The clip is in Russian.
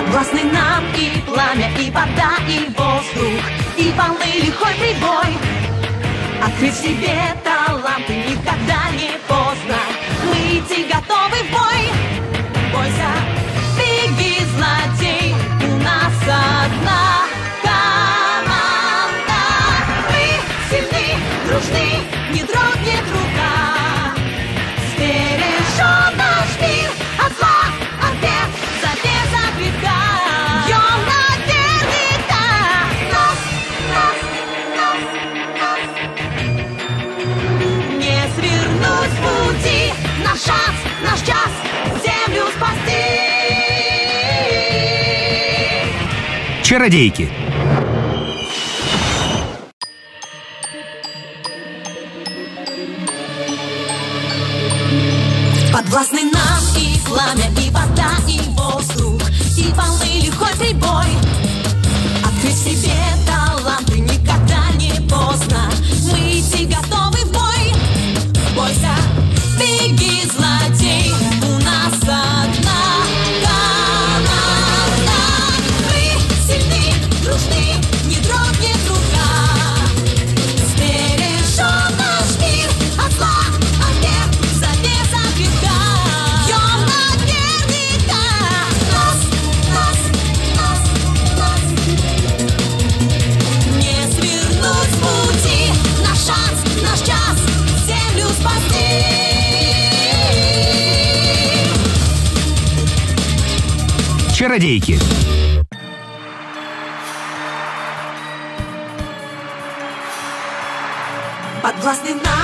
Подвластны нам и пламя, и вода, и воздух, и волны, лихой прибой. Открыть в себе таланты никогда не поздно. Мы идти готовы в бой. Бойся, беги, злодей, у нас одна команда. Мы сильны, дружны, не дрогнет рука. Сбережет наш мир от зла, от бед, завеса греха. Бьем наверняка нас. Не свернуть с пути, наш шанс, наш час, землю спасти. Чародейки. Подвластны нам и пламя, и вода, и воздух, и волны, лихой прибой. Открыть в себе таланты никогда не поздно. Мы идти готовы в бой. Бойся, беги, злодей, у нас одна команда. Мы сильны, дружны, не дрогнет рука. Сбережет наш мир от зла, от бед, завеса греха. Бьем наверняка нас. Не свернуть с пути, наш шанс, наш час, землю спасти. Чародейки. Подвластны нам